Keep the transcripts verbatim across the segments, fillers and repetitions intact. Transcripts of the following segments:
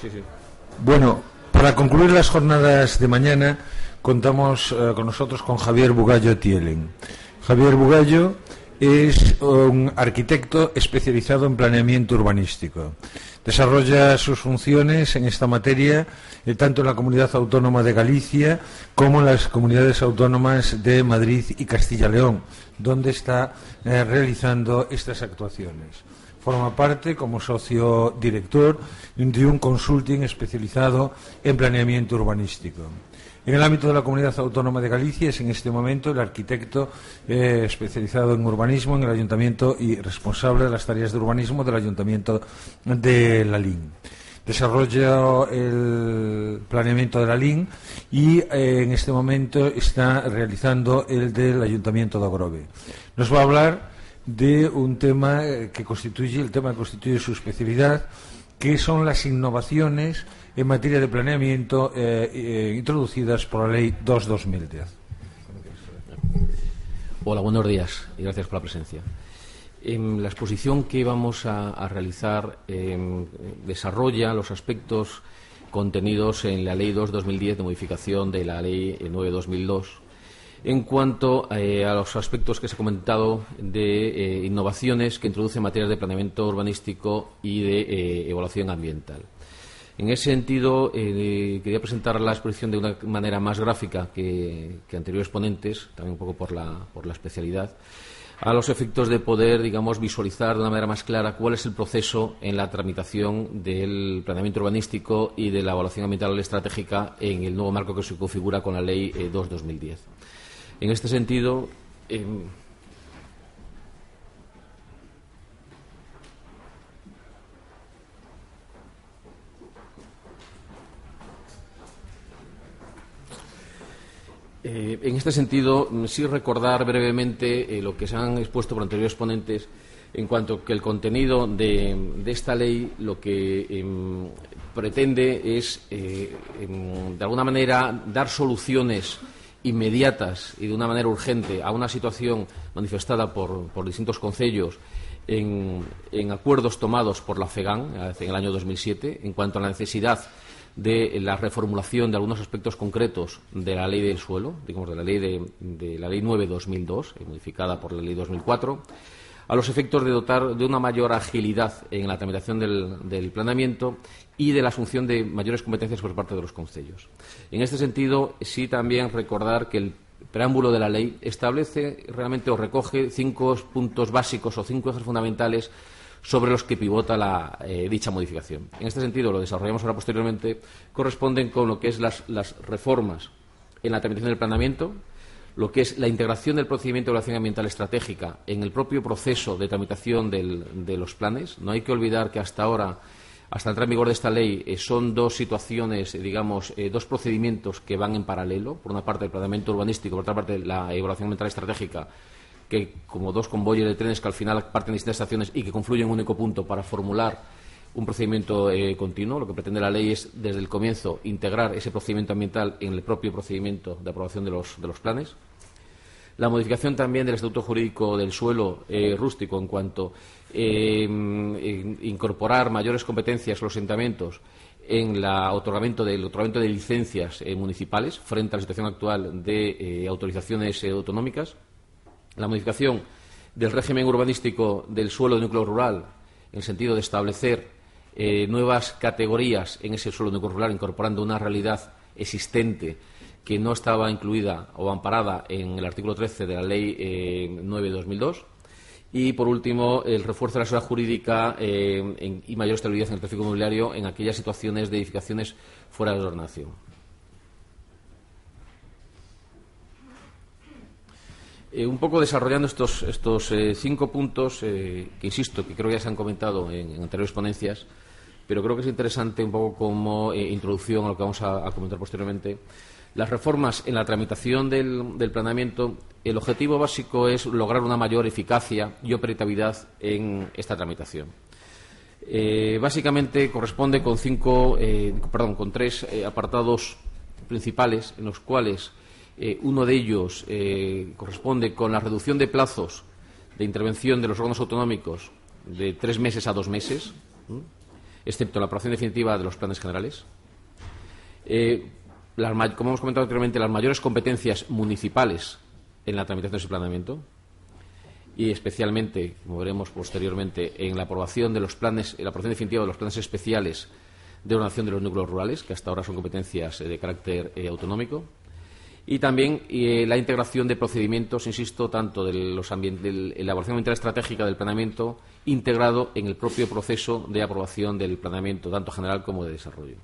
Sí, sí. Bueno, para concluir las jornadas de mañana contamos eh, con nosotros con Javier Bugallo Tielen. Javier Bugallo es un arquitecto especializado en planeamiento urbanístico. Desarrolla sus funciones en esta materia eh, tanto en la Comunidad Autónoma de Galicia como en las comunidades autónomas de Madrid y Castilla y León, donde está eh, realizando estas actuaciones. Forma parte, como socio director, de un consulting especializado en planeamiento urbanístico. En el ámbito de la Comunidad Autónoma de Galicia es en este momento el arquitecto eh, especializado en urbanismo en el Ayuntamiento y responsable de las tareas de urbanismo del Ayuntamiento de Lalín. Desarrolla el planeamiento de Lalín y eh, en este momento está realizando el del Ayuntamiento de Agrove. Nos va a hablar de un tema que constituye, el tema que constituye su especialidad, que son las innovaciones en materia de planeamiento eh, eh, introducidas por la Ley dos barra dos mil diez. Hola, buenos días y gracias por la presencia. En la exposición que vamos a, a realizar eh, desarrolla los aspectos contenidos en la Ley dos barra dos mil diez de modificación de la Ley nueve barra dos mil dos. En cuanto eh, a los aspectos que se ha comentado de eh, innovaciones que introduce materias de planeamiento urbanístico y de eh, evaluación ambiental. En ese sentido, eh, quería presentar la exposición de una manera más gráfica que, que anteriores ponentes, también un poco por la, por la especialidad, a los efectos de poder, digamos, visualizar de una manera más clara cuál es el proceso en la tramitación del planeamiento urbanístico y de la evaluación ambiental estratégica en el nuevo marco que se configura con la Ley eh, dos barra dos mil diez. En este sentido, eh, eh, en este sentido, sí recordar brevemente eh, lo que se han expuesto por anteriores ponentes en cuanto que el contenido de, de esta ley lo que eh, pretende es, eh, eh, de alguna manera, dar soluciones inmediatas y de una manera urgente a una situación manifestada por, por distintos concellos en, en acuerdos tomados por la FEGAN en el año dos mil siete en cuanto a la necesidad de la reformulación de algunos aspectos concretos de la ley del suelo, digamos de la ley de, de la ley nueve barra dos mil dos, modificada por la ley dos mil cuatro, a los efectos de dotar de una mayor agilidad en la tramitación del, del planeamiento y de la asunción de mayores competencias por parte de los concellos. En este sentido, sí también recordar que el preámbulo de la ley establece realmente o recoge cinco puntos básicos o cinco ejes fundamentales sobre los que pivota la, eh, dicha modificación. En este sentido, lo desarrollamos ahora posteriormente, corresponden con lo que es las, las reformas en la tramitación del planeamiento, lo que es la integración del procedimiento de evaluación ambiental estratégica en el propio proceso de tramitación del, de los planes. No hay que olvidar que hasta ahora, hasta entrar en vigor de esta ley, eh, son dos situaciones, eh, digamos, eh, dos procedimientos que van en paralelo. Por una parte, el planeamiento urbanístico, por otra parte, la evaluación ambiental estratégica, que como dos convoyes de trenes que al final parten de distintas estaciones y que confluyen en un único punto para formular un procedimiento eh, continuo. Lo que pretende la ley es, desde el comienzo, integrar ese procedimiento ambiental en el propio procedimiento de aprobación de los, de los planes. La modificación también del Estatuto Jurídico del Suelo eh, Rústico en cuanto a eh, incorporar mayores competencias a los ayuntamientos en la otorgamiento del otorgamiento de licencias eh, municipales frente a la situación actual de eh, autorizaciones eh, autonómicas. La modificación del régimen urbanístico del suelo de núcleo rural en el sentido de establecer eh, nuevas categorías en ese suelo de núcleo rural, incorporando una realidad existente que no estaba incluida o amparada en el artículo trece de la Ley eh, nueve barra dos mil dos. Y, por último, el refuerzo de la seguridad jurídica eh, en, y mayor estabilidad en el tráfico inmobiliario en aquellas situaciones de edificaciones fuera de la ordenación. Eh, un poco desarrollando estos, estos eh, cinco puntos, eh, que insisto, que creo que ya se han comentado en, en anteriores ponencias, pero creo que es interesante un poco como eh, introducción a lo que vamos a, a comentar posteriormente. Las reformas en la tramitación del, del planeamiento, el objetivo básico es lograr una mayor eficacia y operatividad en esta tramitación. Eh, básicamente corresponde con cinco, eh, perdón, con tres eh, apartados principales en los cuales eh, uno de ellos eh, corresponde con la reducción de plazos de intervención de los órganos autonómicos de tres meses a dos meses. ¿Mm? excepto la aprobación definitiva de los planes generales. Eh, las, como hemos comentado anteriormente, las mayores competencias municipales en la tramitación de ese planeamiento, y especialmente, como veremos posteriormente, en la aprobación de los planes, en la aprobación definitiva de los planes especiales de ordenación de los núcleos rurales, que hasta ahora son competencias eh, de carácter eh, autonómico, y también eh, la integración de procedimientos, insisto, tanto de los de la elaboración ambiental estratégica del planeamiento integrado en el propio proceso de aprobación del planeamiento, tanto general como de desarrollo.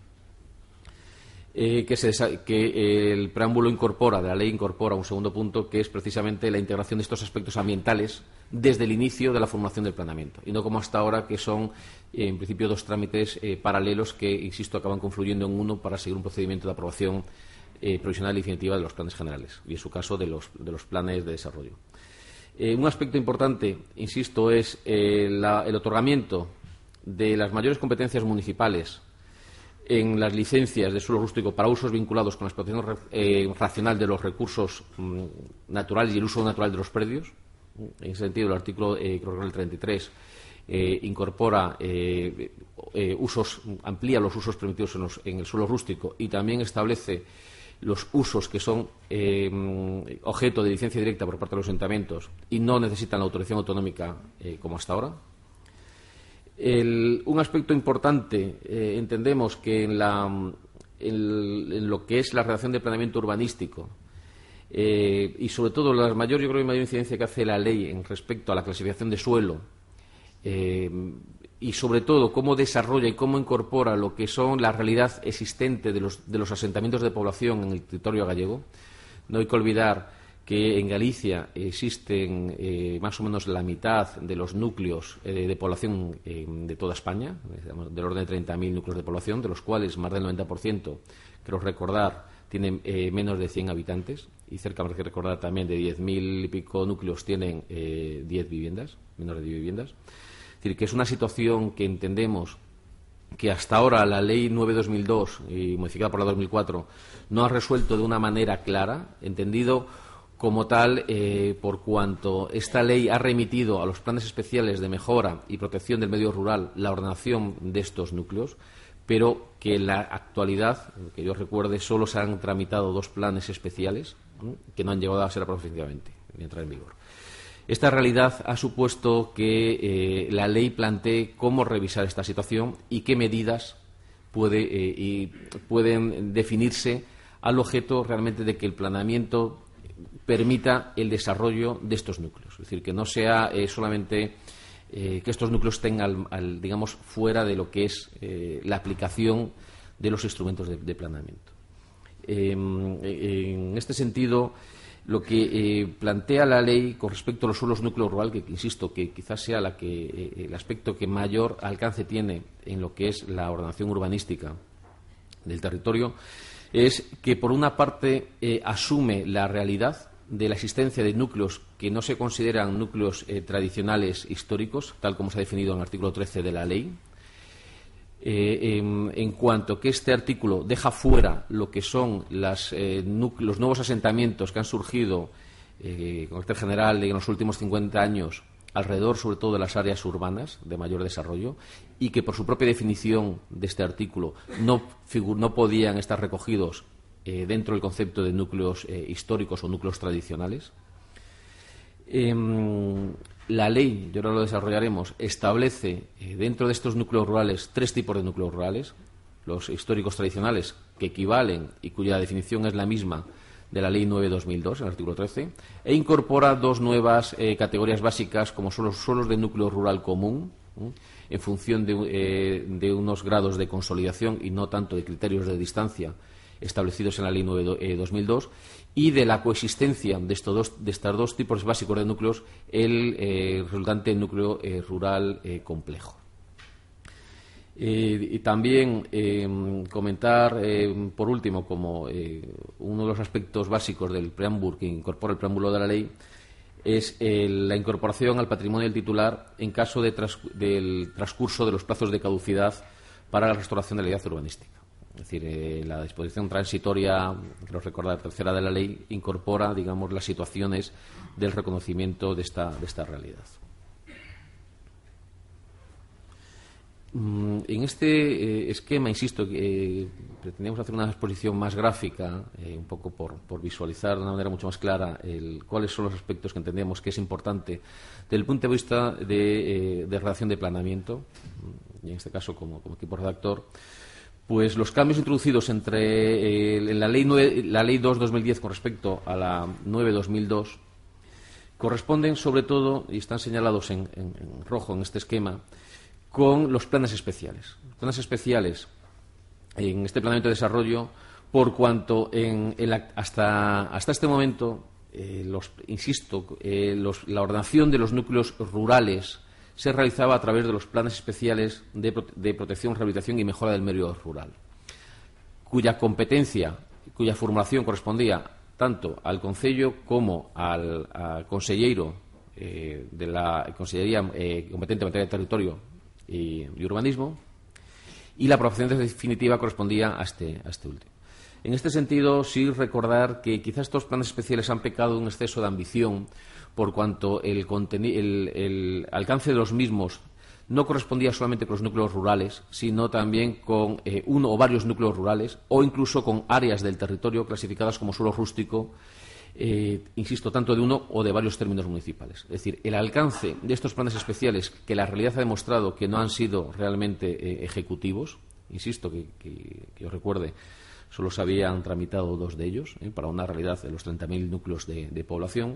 Eh, que, se, que eh, el preámbulo incorpora, de la ley incorpora un segundo punto, que es precisamente la integración de estos aspectos ambientales desde el inicio de la formulación del planeamiento, y no como hasta ahora, que son, eh, en principio, dos trámites eh, paralelos que, insisto, acaban confluyendo en uno para seguir un procedimiento de aprobación eh, provisional y definitiva de los planes generales, y en su caso de los, de los planes de desarrollo. Eh, un aspecto importante, insisto, es eh, la, el otorgamiento de las mayores competencias municipales en las licencias de suelo rústico para usos vinculados con la explotación eh, racional de los recursos mmm, naturales y el uso natural de los predios. En ese sentido, el artículo eh, creo que el treinta y tres eh, incorpora eh, eh, usos, amplía los usos permitidos en, los, en el suelo rústico, y también establece los usos que son eh, objeto de licencia directa por parte de los ayuntamientos y no necesitan la autorización autonómica eh, como hasta ahora. El, un aspecto importante, eh, entendemos que en, la, en, en lo que es la redacción de planeamiento urbanístico eh, y sobre todo la mayor, yo creo, mayor incidencia que hace la ley en respecto a la clasificación de suelo eh, y sobre todo cómo desarrolla y cómo incorpora lo que son la realidad existente de los, de los asentamientos de población en el territorio gallego. No hay que olvidar que en Galicia existen eh, más o menos la mitad de los núcleos eh, de población eh, de toda España, del orden de treinta mil núcleos de población, de los cuales más del noventa por ciento, creo recordar, tienen eh, menos de cien habitantes, y cerca, más que recordar, también de diez mil y pico núcleos tienen eh, diez viviendas, menos de diez viviendas. Es decir, que es una situación que entendemos que hasta ahora la Ley nueve barra dos mil dos, y modificada por la dos mil cuatro, no ha resuelto de una manera clara, entendido como tal, eh, por cuanto esta ley ha remitido a los planes especiales de mejora y protección del medio rural la ordenación de estos núcleos, pero que en la actualidad, que yo recuerde, solo se han tramitado dos planes especiales ¿eh? que no han llegado a ser aprobados definitivamente ni a entrar en vigor. Esta realidad ha supuesto que eh, la ley plantee cómo revisar esta situación y qué medidas puede, eh, y pueden definirse al objeto realmente de que el planeamiento permita el desarrollo de estos núcleos. Es decir, que no sea eh, solamente eh, que estos núcleos estén, al, al, digamos, fuera de lo que es eh, la aplicación de los instrumentos de, de planeamiento. Eh, en este sentido, lo que eh, plantea la ley con respecto a los suelos núcleo rural, que insisto que quizás sea la que, eh, el aspecto que mayor alcance tiene en lo que es la ordenación urbanística del territorio, es que, por una parte, eh, asume la realidad de la existencia de núcleos que no se consideran núcleos eh, tradicionales históricos, tal como se ha definido en el artículo trece de la ley, eh, en, en cuanto que este artículo deja fuera lo que son las, eh, los nuevos asentamientos que han surgido eh, con carácter general en los últimos cincuenta años alrededor, sobre todo, de las áreas urbanas de mayor desarrollo, y que por su propia definición de este artículo no, no podían estar recogidos eh, dentro del concepto de núcleos eh, históricos o núcleos tradicionales. Eh, la ley, y ahora lo desarrollaremos, establece eh, dentro de estos núcleos rurales tres tipos de núcleos rurales: los históricos tradicionales, que equivalen y cuya definición es la misma de la Ley nueve barra dos mil dos, en el artículo trece, e incorpora dos nuevas eh, categorías básicas, como son los suelos de núcleo rural común, ¿eh? en función de, eh, de unos grados de consolidación y no tanto de criterios de distancia establecidos en la Ley nueve barra dos mil dos, y de la coexistencia de estos dos, de estos dos tipos básicos de núcleos, el eh, resultante núcleo eh, rural eh, complejo. Eh, y también eh, comentar, eh, por último, como eh, uno de los aspectos básicos del preámbulo que incorpora el preámbulo de la ley, es eh, la incorporación al patrimonio del titular en caso de tras, del transcurso de los plazos de caducidad para la restauración de la unidad urbanística. Es decir, eh, la disposición transitoria, creo recordar, tercera de la ley, incorpora, digamos, las situaciones del reconocimiento de esta, de esta realidad. En este eh, esquema, insisto, eh, pretendíamos hacer una exposición más gráfica, eh, un poco por, por visualizar de una manera mucho más clara el, cuáles son los aspectos que entendemos que es importante desde el punto de vista de, eh, de redacción de planeamiento, y en este caso como, como equipo redactor. Pues los cambios introducidos entre eh, la ley nueve, la ley dos dos mil diez con respecto a la nueve dos mil dos corresponden sobre todo, y están señalados en, en, en rojo en este esquema, con los planes especiales. Los planes especiales en este planeamiento de desarrollo, por cuanto en, en la, hasta, hasta este momento, eh, los, insisto, eh, los, la ordenación de los núcleos rurales se realizaba a través de los planes especiales de, de protección, rehabilitación y mejora del medio rural, cuya competencia, cuya formulación correspondía tanto al Concello como al, al conselleiro eh, de la Consellería eh, competente en materia de territorio y, y urbanismo, y la aprobación definitiva correspondía a este, a este último. En este sentido, sí recordar que quizás estos planes especiales han pecado de un exceso de ambición, por cuanto el, el, el alcance de los mismos no correspondía solamente con los núcleos rurales, sino también con eh, uno o varios núcleos rurales, o incluso con áreas del territorio clasificadas como suelo rústico, eh, insisto, tanto de uno o de varios términos municipales. Es decir, el alcance de estos planes especiales, que la realidad ha demostrado que no han sido realmente eh, ejecutivos, insisto, que, que, que os recuerde, solo se habían tramitado dos de ellos, eh, para una realidad de los treinta mil núcleos de, de población,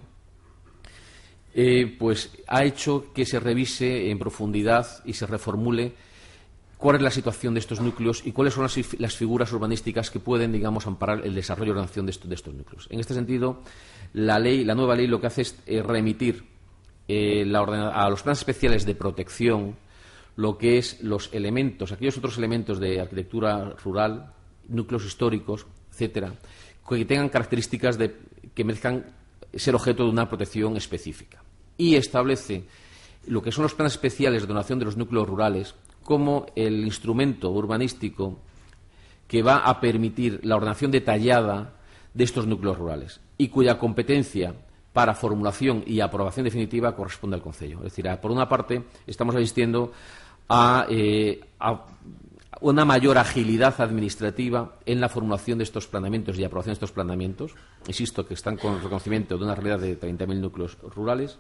eh, pues ha hecho que se revise en profundidad y se reformule cuál es la situación de estos núcleos y cuáles son las, las figuras urbanísticas que pueden, digamos, amparar el desarrollo y ordenación de, esto, de estos núcleos. En este sentido, la ley, la nueva ley lo que hace es eh, remitir eh, la a los planes especiales de protección lo que es los elementos, aquellos otros elementos de arquitectura rural, núcleos históricos, etcétera, que tengan características de, que merezcan ser objeto de una protección específica. Y establece lo que son los planes especiales de donación de los núcleos rurales como el instrumento urbanístico que va a permitir la ordenación detallada de estos núcleos rurales y cuya competencia para formulación y aprobación definitiva corresponde al Concello. Es decir, por una parte, estamos asistiendo a, eh, a una mayor agilidad administrativa en la formulación de estos planeamientos y aprobación de estos planeamientos. Insisto que están con el reconocimiento de una realidad de treinta mil núcleos rurales,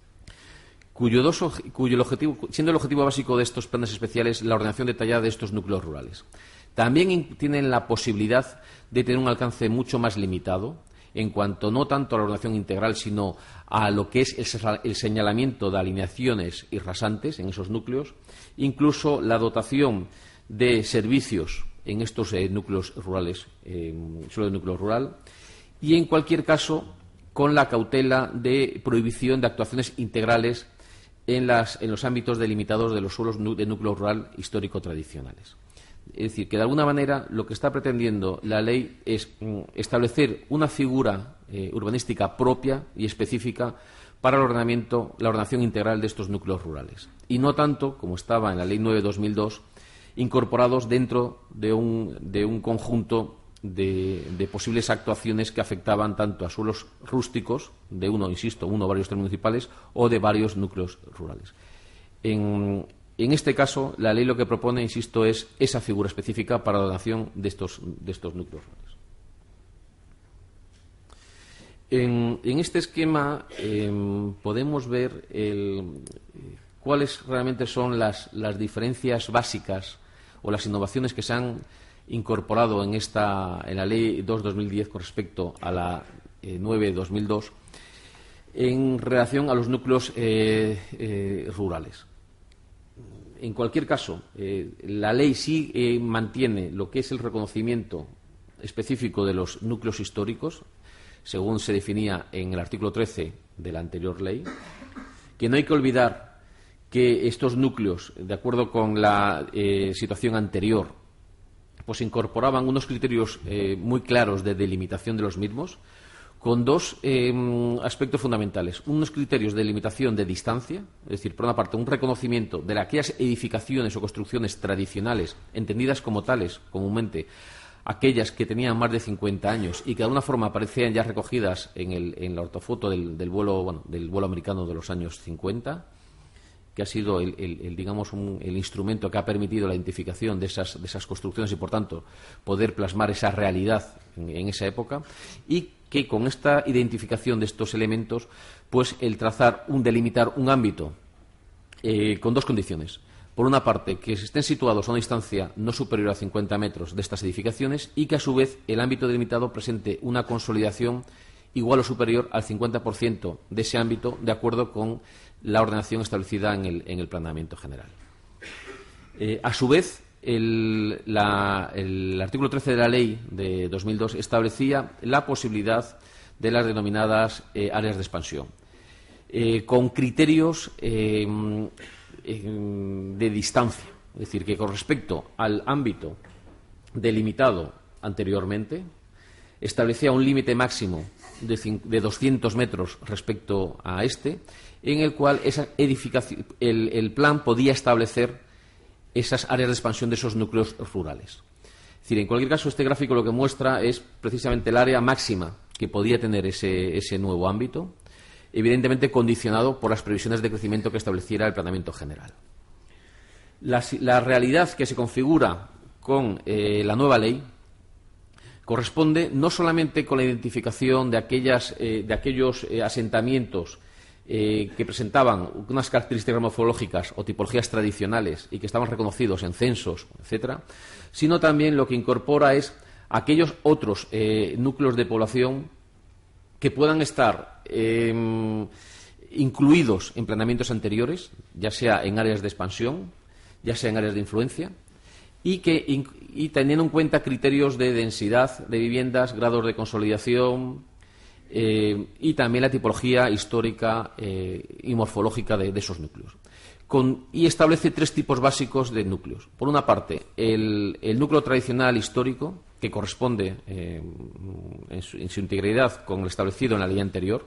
cuyo, dos, cuyo el objetivo, siendo el objetivo básico de estos planes especiales la ordenación detallada de estos núcleos rurales. También tienen la posibilidad de tener un alcance mucho más limitado en cuanto no tanto a la ordenación integral, sino a lo que es el, el señalamiento de alineaciones y rasantes en esos núcleos, incluso la dotación de servicios en estos eh, núcleos rurales, eh, suelo de núcleo rural, y en cualquier caso con la cautela de prohibición de actuaciones integrales en, las, en los ámbitos delimitados de los suelos de núcleo rural histórico tradicionales. Es decir, que de alguna manera lo que está pretendiendo la ley es mm, establecer una figura eh, urbanística propia y específica para el ordenamiento, la ordenación integral de estos núcleos rurales. Y no tanto, como estaba en la ley nueve dos mil dos, incorporados dentro de un, de un conjunto de, de posibles actuaciones que afectaban tanto a suelos rústicos, de uno, insisto, uno o varios términos municipales, o de varios núcleos rurales. En, en este caso, la ley lo que propone, insisto, es esa figura específica para la ordenación de estos, de estos núcleos rurales. En, en este esquema eh, podemos ver el, cuáles realmente son las, las diferencias básicas o las innovaciones que se han incorporado en, esta, en la Ley dos dos mil diez con respecto a la eh, nueve dos mil dos en relación a los núcleos eh, eh, rurales. En cualquier caso, eh, la ley sí eh, mantiene lo que es el reconocimiento específico de los núcleos históricos, según se definía en el artículo trece de la anterior ley, que no hay que olvidar que estos núcleos, de acuerdo con la eh, situación anterior, pues incorporaban unos criterios eh, muy claros de delimitación de los mismos, con dos eh, aspectos fundamentales. Unos criterios de delimitación de distancia, es decir, por una parte, un reconocimiento de aquellas edificaciones o construcciones tradicionales, entendidas como tales comúnmente, aquellas que tenían más de cincuenta años y que de alguna forma aparecían ya recogidas en, el, en la ortofoto del, del, vuelo, bueno, del vuelo americano de los años cincuenta, que ha sido el, el, el digamos un, el instrumento que ha permitido la identificación de esas, de esas construcciones y, por tanto, poder plasmar esa realidad en, en esa época, y que con esta identificación de estos elementos, pues el trazar, un delimitar un ámbito eh, con dos condiciones. Por una parte, que estén situados a una distancia no superior a cincuenta metros de estas edificaciones y que, a su vez, el ámbito delimitado presente una consolidación igual o superior al cincuenta por ciento de ese ámbito, de acuerdo con la ordenación establecida en el, en el planeamiento general. Eh, a su vez, el, la, el artículo trece de la Ley de dos mil dos establecía la posibilidad de las denominadas eh, áreas de expansión, eh, con criterios eh, de distancia, es decir, que con respecto al ámbito delimitado anteriormente establecía un límite máximo de, de doscientos metros respecto a este, en el cual esa edificación, el, el plan podía establecer esas áreas de expansión de esos núcleos rurales. Es decir, en cualquier caso, este gráfico lo que muestra es precisamente el área máxima que podía tener ese, ese nuevo ámbito, evidentemente condicionado por las previsiones de crecimiento que estableciera el planeamiento general. La, la realidad que se configura con eh, la nueva ley corresponde no solamente con la identificación de, aquellas, eh, de aquellos eh, asentamientos eh, que presentaban unas características morfológicas o tipologías tradicionales y que estaban reconocidos en censos, etcétera, sino también lo que incorpora es aquellos otros eh, núcleos de población que puedan estar eh, incluidos en planeamientos anteriores, ya sea en áreas de expansión, ya sea en áreas de influencia, y que y teniendo en cuenta criterios de densidad de viviendas, grados de consolidación eh, y también la tipología histórica eh, y morfológica de, de esos núcleos. Con, y establece tres tipos básicos de núcleos. Por una parte, el, el núcleo tradicional histórico, que corresponde eh, en, su, en su integridad con el establecido en la ley anterior,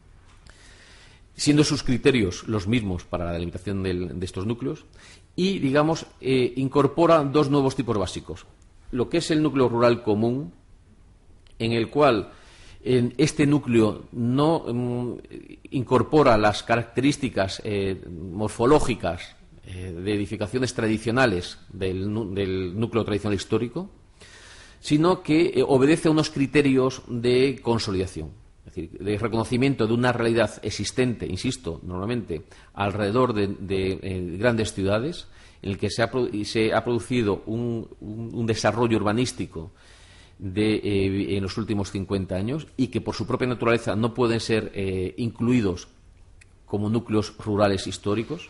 siendo sus criterios los mismos para la delimitación del, de estos núcleos, y, digamos, eh, incorpora dos nuevos tipos básicos. Lo que es el núcleo rural común, en el cual en este núcleo no um, incorpora las características eh, morfológicas eh, de edificaciones tradicionales del, del núcleo tradicional histórico, sino que eh, obedece a unos criterios de consolidación, es decir, de reconocimiento de una realidad existente, insisto, normalmente alrededor de, de eh, grandes ciudades, en el que se ha, se ha producido un, un, un desarrollo urbanístico de, eh, en los últimos cincuenta años y que por su propia naturaleza no pueden ser eh, incluidos como núcleos rurales históricos,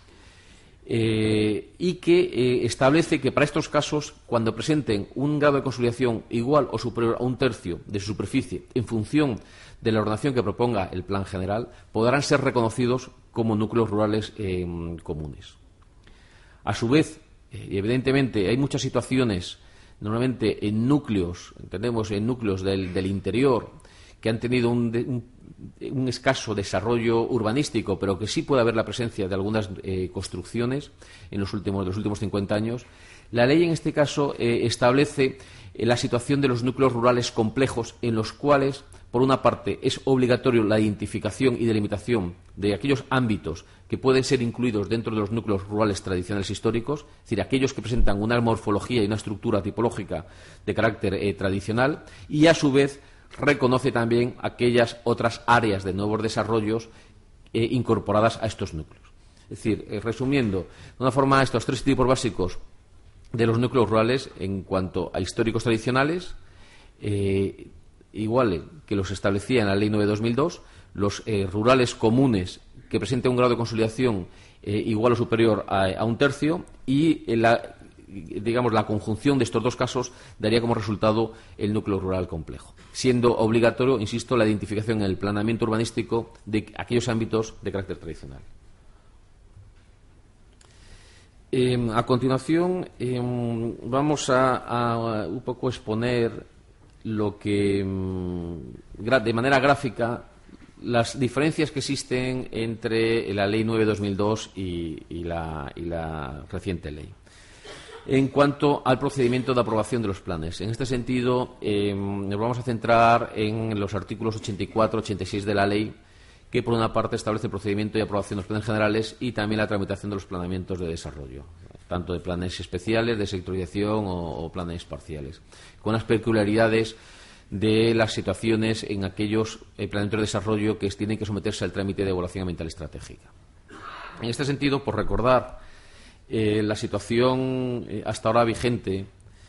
eh, y que eh, establece que para estos casos, cuando presenten un grado de consolidación igual o superior a un tercio de su superficie en función de la ordenación que proponga el plan general, podrán ser reconocidos como núcleos rurales eh, comunes. A su vez, eh, evidentemente, hay muchas situaciones, normalmente en núcleos, entendemos en núcleos del, del interior, que han tenido un, de, un, un escaso desarrollo urbanístico, pero que sí puede haber la presencia de algunas eh, construcciones en los últimos, los últimos cincuenta años. La ley, en este caso, eh, establece eh, la situación de los núcleos rurales complejos, en los cuales, por una parte, es obligatorio la identificación y delimitación de aquellos ámbitos que pueden ser incluidos dentro de los núcleos rurales tradicionales históricos, es decir, aquellos que presentan una morfología y una estructura tipológica de carácter eh, tradicional, y, a su vez, reconoce también aquellas otras áreas de nuevos desarrollos eh, incorporadas a estos núcleos. Es decir, eh, resumiendo, de una forma, estos tres tipos básicos de los núcleos rurales en cuanto a históricos tradicionales, eh, igual que los establecía en la Ley nueve de dos mil dos, los eh, rurales comunes que presenten un grado de consolidación eh, igual o superior a, a un tercio, y en la, digamos, la conjunción de estos dos casos daría como resultado el núcleo rural complejo, siendo obligatorio, insisto, la identificación en el planeamiento urbanístico de aquellos ámbitos de carácter tradicional. Eh, a continuación, eh, vamos a, a un poco exponer lo que, de manera gráfica, las diferencias que existen entre la Ley nueve de dos mil dos y, y, la, y la reciente ley. En cuanto al procedimiento de aprobación de los planes, en este sentido, eh, nos vamos a centrar en los artículos ochenta y cuatro y ochenta y seis de la ley, que por una parte establece el procedimiento y aprobación de los planes generales y también la tramitación de los planeamientos de desarrollo, tanto de planes especiales, de sectorización o, o planes parciales, con las peculiaridades de las situaciones en aquellos eh, planeamientos de desarrollo que tienen que someterse al trámite de evaluación ambiental estratégica. En este sentido, por recordar eh, la situación eh, hasta ahora vigente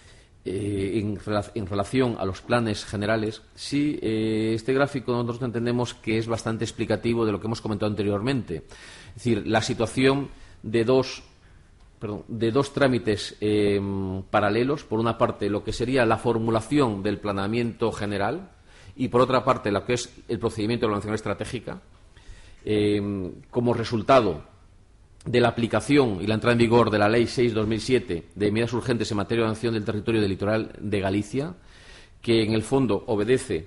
eh, en, en relación a los planes generales, sí, eh, este gráfico nosotros entendemos que es bastante explicativo de lo que hemos comentado anteriormente. Es decir, la situación de dos Perdón, de dos trámites eh, paralelos. Por una parte, lo que sería la formulación del planeamiento general y, por otra parte, lo que es el procedimiento de evaluación estratégica, eh, como resultado de la aplicación y la entrada en vigor de la Ley seis barra dos mil siete de medidas urgentes en materia de ordenación del territorio del litoral de Galicia, que en el fondo obedece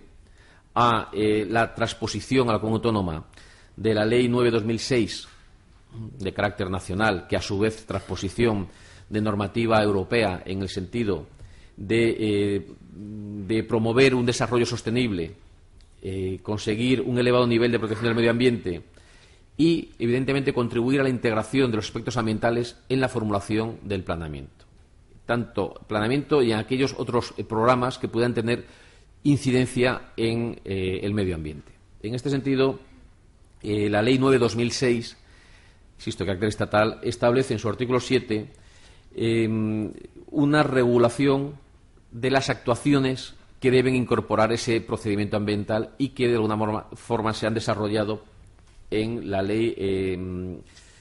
a eh, la transposición a la comunidad autónoma de la Ley nueve barra dos mil seis de carácter nacional, que a su vez transposición de normativa europea en el sentido de, eh, de promover un desarrollo sostenible, eh, conseguir un elevado nivel de protección del medio ambiente y, evidentemente, contribuir a la integración de los aspectos ambientales en la formulación del planeamiento. Tanto planeamiento y en aquellos otros eh, programas que puedan tener incidencia en eh, el medio ambiente. En este sentido, eh, la Ley nueve barra dos mil seis, insisto, de carácter estatal, establece en su artículo siete eh, una regulación de las actuaciones que deben incorporar ese procedimiento ambiental y que de alguna forma, forma se han desarrollado en la Ley eh,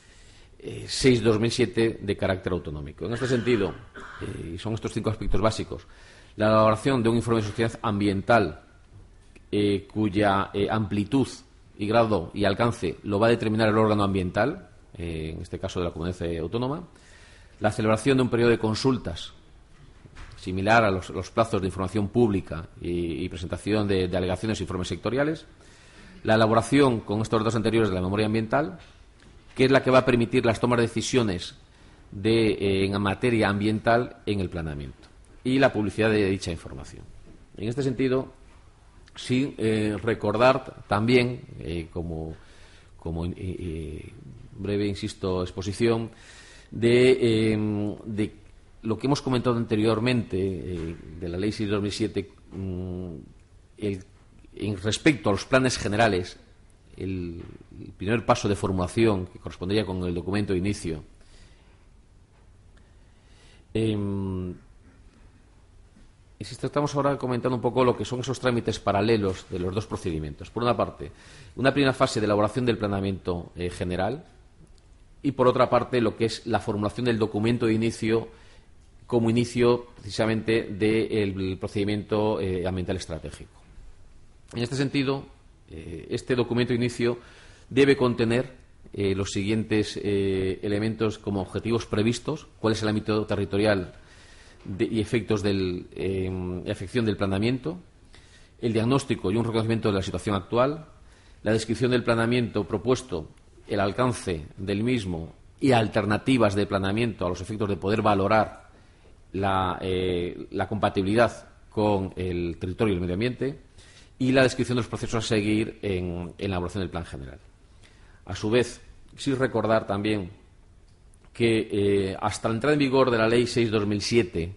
eh, seis barra dos mil siete de carácter autonómico. En este sentido, eh, y son estos cinco aspectos básicos: la elaboración de un informe de sociedad ambiental eh, cuya eh, amplitud y grado y alcance lo va a determinar el órgano ambiental, eh, en este caso de la comunidad autónoma; la celebración de un periodo de consultas similar a los, los plazos de información pública y, y presentación de, de alegaciones e informes sectoriales; la elaboración, con estos datos anteriores, de la memoria ambiental, que es la que va a permitir las tomas de decisiones de, eh, en materia ambiental en el planeamiento, y la publicidad de dicha información. En este sentido, sí eh, recordar también, eh, como, como eh, eh, breve, insisto, exposición, de, eh, de lo que hemos comentado anteriormente, eh, de la Ley seis barra dos mil siete, mm, el, en respecto a los planes generales, el, el primer paso de formulación, que correspondería con el documento de inicio, eh, estamos ahora comentando un poco lo que son esos trámites paralelos de los dos procedimientos. Por una parte, una primera fase de elaboración del planeamiento eh, general, y por otra parte, lo que es la formulación del documento de inicio como inicio precisamente del procedimiento eh, ambiental estratégico. En este sentido, eh, este documento de inicio debe contener eh, los siguientes eh, elementos como objetivos previstos: cuál es el ámbito territorial de, y efectos de eh, afección del planeamiento, el diagnóstico y un reconocimiento de la situación actual, la descripción del planeamiento propuesto, el alcance del mismo y alternativas de planeamiento a los efectos de poder valorar la, eh, la compatibilidad con el territorio y el medio ambiente, y la descripción de los procesos a seguir en, en la elaboración del plan general. A su vez, sí recordar también que eh, hasta la entrada en vigor de la Ley seis barra dos mil siete,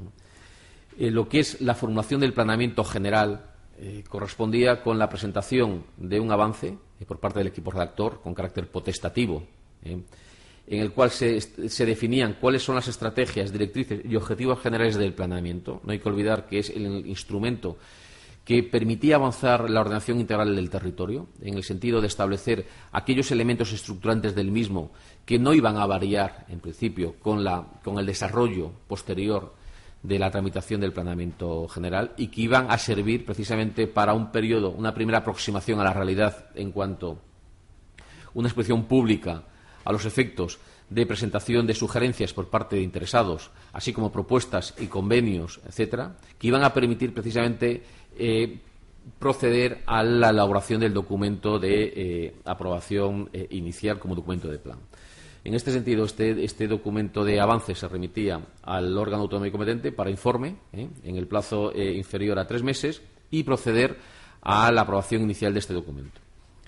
eh, lo que es la formulación del planeamiento general eh, correspondía con la presentación de un avance eh, por parte del equipo redactor con carácter potestativo, eh, en el cual se, se definían cuáles son las estrategias, directrices y objetivos generales del planeamiento. No hay que olvidar que es el instrumento que permitía avanzar la ordenación integral del territorio, en el sentido de establecer aquellos elementos estructurantes del mismo que no iban a variar, en principio, con, la, con el desarrollo posterior de la tramitación del planeamiento general, y que iban a servir precisamente para un periodo, una primera aproximación a la realidad en cuanto a una exposición pública a los efectos de presentación de sugerencias por parte de interesados, así como propuestas y convenios, etcétera, que iban a permitir precisamente eh, proceder a la elaboración del documento de eh, aprobación eh, inicial como documento de plan. En este sentido, este, este documento de avance se remitía al órgano autonómico competente para informe eh, en el plazo eh, inferior a tres meses y proceder a la aprobación inicial de este documento.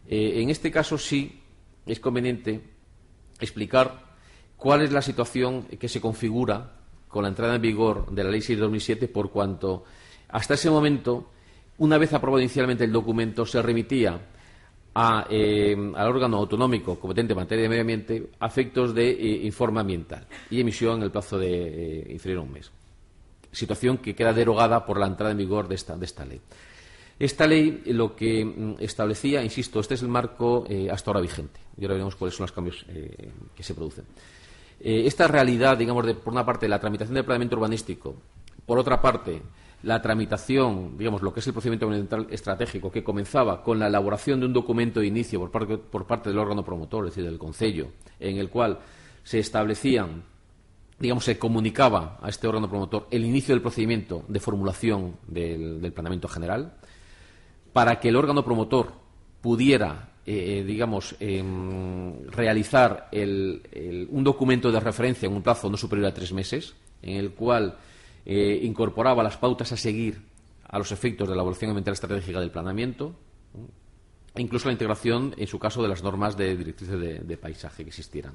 Eh, en este caso sí es conveniente explicar cuál es la situación que se configura con la entrada en vigor de la Ley seis de dos mil siete, por cuanto hasta ese momento, una vez aprobado inicialmente el documento, se remitía a, eh, al órgano autonómico competente en materia de medio ambiente a efectos de eh, informe ambiental y emisión en el plazo de eh, inferior a un mes. Situación que queda derogada por la entrada en vigor de esta, de esta ley. Esta ley lo que mm, establecía, insisto, este es el marco eh, hasta ahora vigente. Y ahora veremos cuáles son los cambios eh, que se producen. Eh, esta realidad, digamos, de, por una parte, la tramitación del planeamiento urbanístico, por otra parte, la tramitación, digamos, lo que es el procedimiento ambiental estratégico, que comenzaba con la elaboración de un documento de inicio por parte, por parte del órgano promotor, es decir, del Concello, en el cual se establecían, digamos, se comunicaba a este órgano promotor el inicio del procedimiento de formulación del, del planeamiento general, para que el órgano promotor pudiera, eh, digamos, eh, realizar el, el, un documento de referencia en un plazo no superior a tres meses, en el cual eh, incorporaba las pautas a seguir a los efectos de la evaluación ambiental estratégica del planeamiento, e incluso la integración, en su caso, de las normas de directrices de, de paisaje que existieran.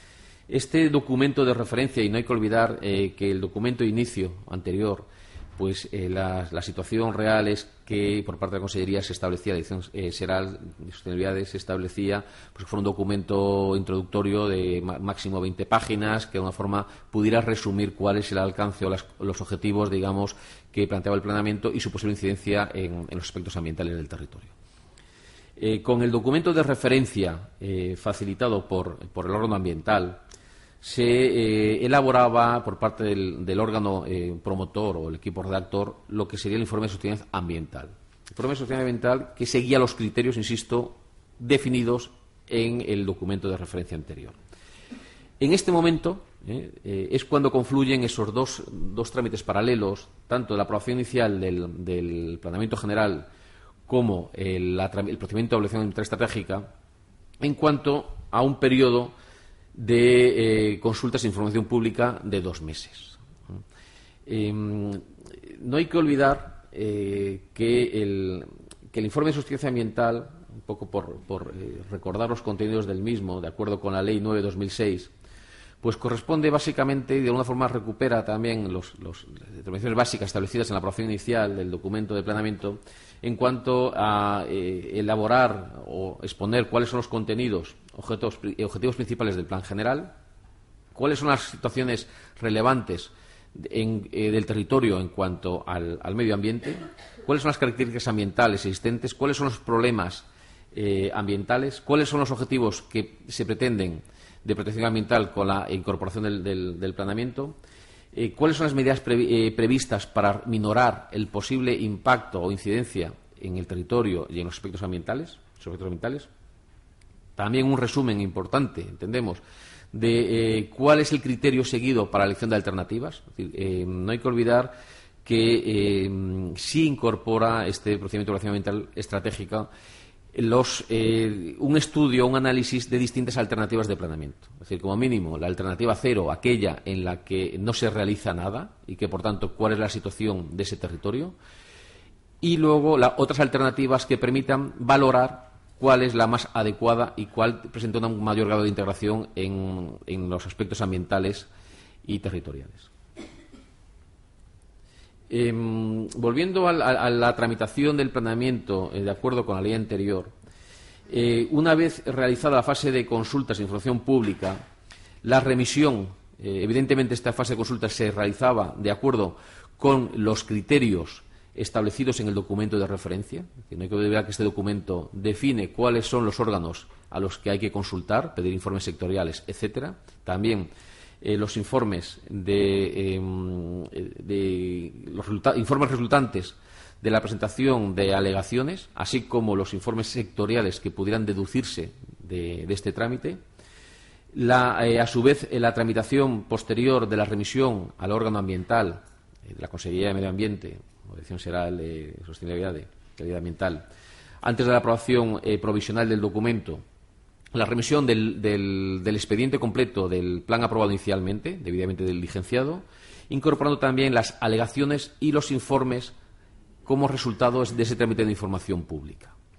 Este documento de referencia, y no hay que olvidar eh, que el documento de inicio anterior, pues eh, la, la situación real es que por parte de la Consellería se establecía, la Dirección eh, Xeral de Sostenibilidad se establecía pues, que fuera un documento introductorio de máximo veinte páginas, que de alguna forma pudiera resumir cuál es el alcance o las, los objetivos, digamos, que planteaba el planeamiento y su posible incidencia en, en los aspectos ambientales del territorio. Eh, con el documento de referencia eh, facilitado por, por el órgano ambiental, se eh, elaboraba por parte del, del órgano eh, promotor o el equipo redactor lo que sería el informe de sostenibilidad ambiental. El informe de sostenibilidad ambiental que seguía los criterios, insisto, definidos en el documento de referencia anterior. En este momento eh, eh, es cuando confluyen esos dos, dos trámites paralelos, tanto la aprobación inicial del, del planeamiento general como el, la, el procedimiento de evaluación ambiental estratégica, en cuanto a un periodo de eh, consultas e información pública de dos meses. Eh, no hay que olvidar eh, que, el, que el informe de sostenibilidad ambiental, un poco por, por eh, recordar los contenidos del mismo, de acuerdo con la Ley nueve de dos mil seis, pues corresponde básicamente, y de alguna forma recupera también los, los, las determinaciones básicas establecidas en la aprobación inicial del documento de planeamiento en cuanto a eh, elaborar o exponer cuáles son los contenidos, objetos, objetivos principales del plan general, cuáles son las situaciones relevantes en, eh, del territorio en cuanto al, al medio ambiente, cuáles son las características ambientales existentes, cuáles son los problemas eh, ambientales, cuáles son los objetivos que se pretenden de protección ambiental con la incorporación del, del, del planeamiento, eh, cuáles son las medidas pre, eh, previstas para minorar el posible impacto o incidencia en el territorio y en los aspectos ambientales, los aspectos ambientales. También un resumen importante, entendemos, de eh, cuál es el criterio seguido para la elección de alternativas. Es decir, eh, no hay que olvidar que eh, sí incorpora este procedimiento de evaluación ambiental estratégica Los, eh, un estudio, un análisis de distintas alternativas de planeamiento. Es decir, como mínimo, la alternativa cero, aquella en la que no se realiza nada y que, por tanto, cuál es la situación de ese territorio. Y luego la, otras alternativas que permitan valorar cuál es la más adecuada y cuál presenta un mayor grado de integración en, en los aspectos ambientales y territoriales. Eh, volviendo a la, a la tramitación del planeamiento eh, de acuerdo con la ley anterior, eh, una vez realizada la fase de consultas e información pública, la remisión, eh, evidentemente esta fase de consultas se realizaba de acuerdo con los criterios establecidos en el documento de referencia, que no hay que olvidar que este documento define cuáles son los órganos a los que hay que consultar, pedir informes sectoriales, etcétera. También Eh, los informes de, eh, de los resulta informes resultantes de la presentación de alegaciones, así como los informes sectoriales que pudieran deducirse de, de este trámite. La, eh, a su vez, eh, la tramitación posterior de la remisión al órgano ambiental eh, de la Consellería de Medio Ambiente, o Dirección Xeral de Sostenibilidad de Calidad Ambiental, antes de la aprobación eh, provisional del documento, la remisión del, del, del expediente completo del plan aprobado inicialmente, debidamente diligenciado, incorporando también las alegaciones y los informes como resultado de ese trámite de información pública.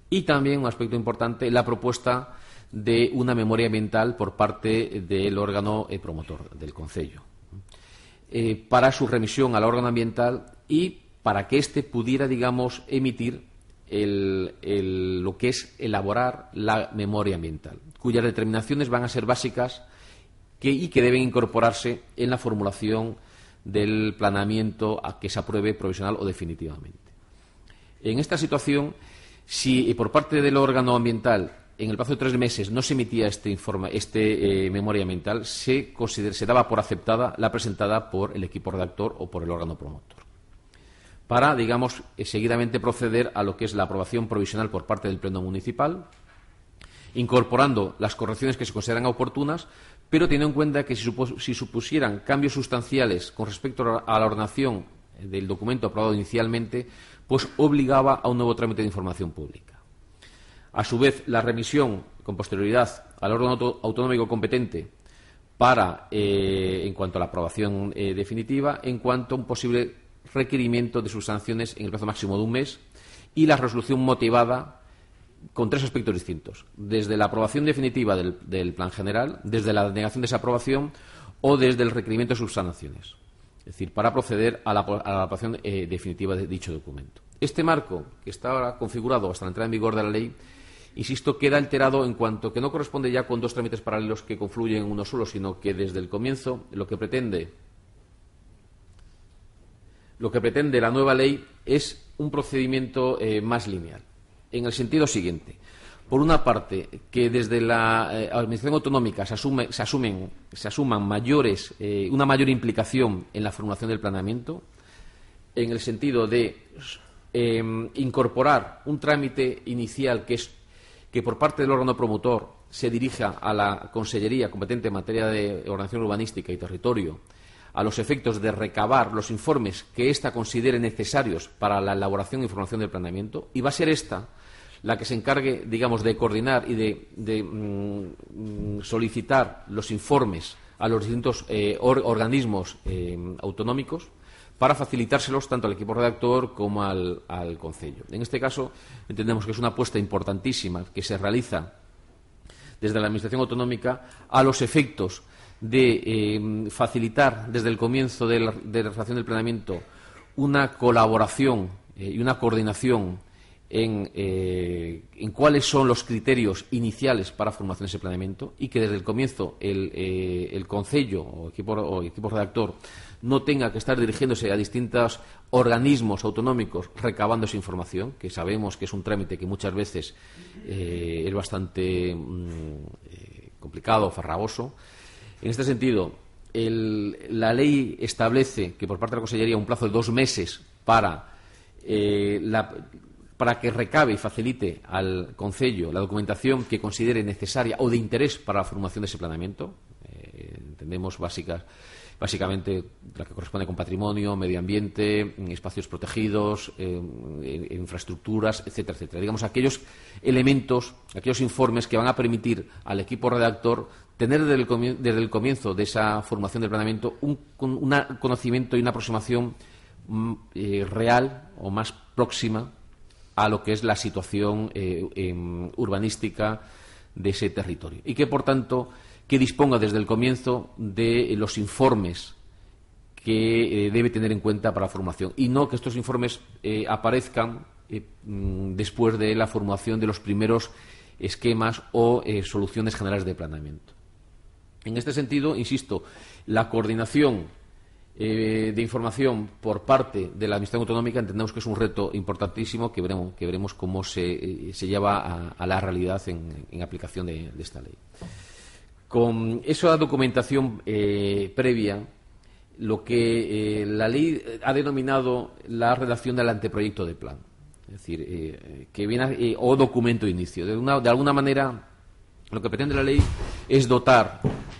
Y también, un aspecto importante, la propuesta de una memoria ambiental por parte del órgano eh, promotor, del Concello, eh, para su remisión al órgano ambiental y para que éste pudiera, digamos, emitir el, el, lo que es elaborar la memoria ambiental, cuyas determinaciones van a ser básicas que, y que deben incorporarse en la formulación del planeamiento a que se apruebe provisional o definitivamente. En esta situación, si por parte del órgano ambiental en el plazo de tres meses no se emitía este informe, este eh, memoria ambiental, se, se daba por aceptada la presentada por el equipo redactor o por el órgano promotor, para, digamos, eh, seguidamente proceder a lo que es la aprobación provisional por parte del Pleno Municipal, incorporando las correcciones que se consideran oportunas, pero teniendo en cuenta que si, supos si supusieran cambios sustanciales con respecto a la ordenación del documento aprobado inicialmente, pues obligaba a un nuevo trámite de información pública. A su vez, la remisión con posterioridad al órgano autonómico competente para, eh, en cuanto a la aprobación eh, definitiva, en cuanto a un posible requerimiento de sus sanciones en el plazo máximo de un mes y la resolución motivada con tres aspectos distintos: desde la aprobación definitiva del, del plan general, desde la denegación de esa aprobación o desde el requerimiento de sus sanciones. Es decir, para proceder a la, a la aprobación eh, definitiva de dicho documento. Este marco, que está ahora configurado hasta la entrada en vigor de la ley, insisto, queda alterado en cuanto que no corresponde ya con dos trámites paralelos que confluyen en uno solo, sino que desde el comienzo lo que pretende, lo que pretende la nueva ley es un procedimiento eh, más lineal, en el sentido siguiente. Por una parte, que desde la eh, Administración autonómica se, asume, se, asumen, se asuman mayores, eh, una mayor implicación en la formulación del planeamiento, en el sentido de eh, incorporar un trámite inicial que es que por parte del órgano promotor se dirija a la Consellería competente en materia de ordenación urbanística y territorio, a los efectos de recabar los informes que ésta considere necesarios para la elaboración e información del planeamiento, y va a ser esta la que se encargue, digamos, de coordinar y de, de mm, solicitar los informes a los distintos eh, or, organismos eh, autonómicos para facilitárselos tanto al equipo redactor como al, al Concello. En este caso, entendemos que es una apuesta importantísima que se realiza desde la Administración autonómica a los efectos de eh, facilitar desde el comienzo de la, de la redacción del planeamiento una colaboración eh, y una coordinación En, eh, en cuáles son los criterios iniciales para formación de ese planeamiento, y que desde el comienzo el, eh, el Concello o equipo, o equipo redactor no tenga que estar dirigiéndose a distintos organismos autonómicos recabando esa información, que sabemos que es un trámite que muchas veces eh, es bastante mm, eh, complicado, farragoso. En este sentido, el, la ley establece que por parte de la Consellería un plazo de dos meses para eh, la para que recabe y facilite al Concello la documentación que considere necesaria o de interés para la formulación de ese planeamiento. Eh, entendemos básicas, básicamente la que corresponde con patrimonio, medio ambiente, espacios protegidos, eh, infraestructuras, etcétera, etcétera. Digamos, aquellos elementos, aquellos informes que van a permitir al equipo redactor tener desde el, desde el comienzo de esa formación del planeamiento un, un conocimiento y una aproximación eh, real o más próxima a lo que es la situación eh, eh, urbanística de ese territorio, y que, por tanto, que disponga desde el comienzo de eh, los informes que eh, debe tener en cuenta para la formación, y no que estos informes eh, aparezcan eh, después de la formulación de los primeros esquemas o eh, soluciones generales de planeamiento. En este sentido, insisto, la coordinación Eh, de información por parte de la Administración autonómica entendemos que es un reto importantísimo que veremos, que veremos cómo se, eh, se lleva a, a la realidad en, en aplicación de, de esta ley. Con esa documentación eh, previa, lo que eh, la ley ha denominado la redacción del anteproyecto de plan, es decir, eh, que viene a, eh, o documento de inicio. De, una, de alguna manera, lo que pretende la ley es dotar,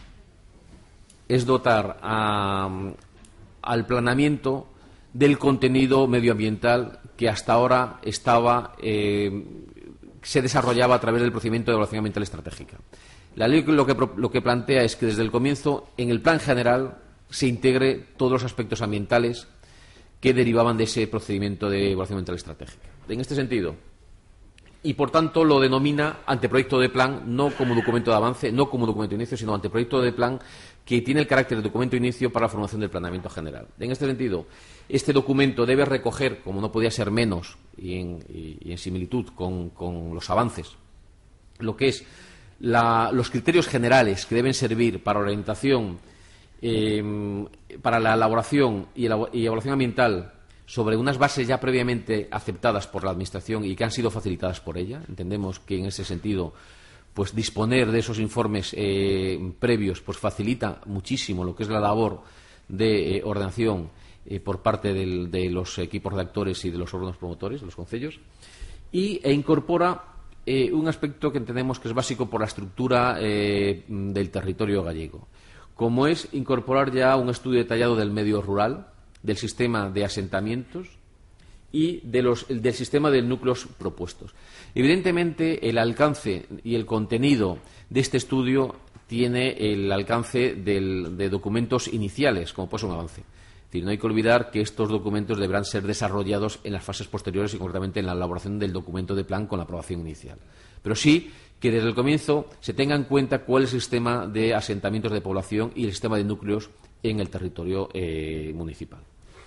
es dotar a al planeamiento del contenido medioambiental que hasta ahora estaba eh, se desarrollaba a través del procedimiento de evaluación ambiental estratégica. La ley lo que, lo que plantea es que desde el comienzo en el plan general se integre todos los aspectos ambientales que derivaban de ese procedimiento de evaluación ambiental estratégica. En este sentido, y, por tanto, lo denomina anteproyecto de plan, no como documento de avance, no como documento de inicio, sino anteproyecto de plan que tiene el carácter de documento de inicio para la formación del planeamiento general. En este sentido, este documento debe recoger, como no podía ser menos, y en, y, y en similitud con, con los avances, lo que es la, los criterios generales que deben servir para orientación, eh, para la elaboración y, elab y evaluación ambiental sobre unas bases ya previamente aceptadas por la Administración y que han sido facilitadas por ella. Entendemos que, en ese sentido, pues disponer de esos informes eh, previos pues facilita muchísimo lo que es la labor de eh, ordenación eh, por parte del, de los equipos redactores y de los órganos promotores, de los concellos, y, e incorpora eh, un aspecto que entendemos que es básico por la estructura eh, del territorio gallego, como es incorporar ya un estudio detallado del medio rural, del sistema de asentamientos y de los, del sistema de núcleos propuestos. Evidentemente, el alcance y el contenido de este estudio tiene el alcance del, de documentos iniciales, como puede ser un avance. Es decir, no hay que olvidar que estos documentos deberán ser desarrollados en las fases posteriores y, concretamente, en la elaboración del documento de plan con la aprobación inicial. Pero sí que desde el comienzo se tenga en cuenta cuál es el sistema de asentamientos de población y el sistema de núcleos en el territorio eh, municipal.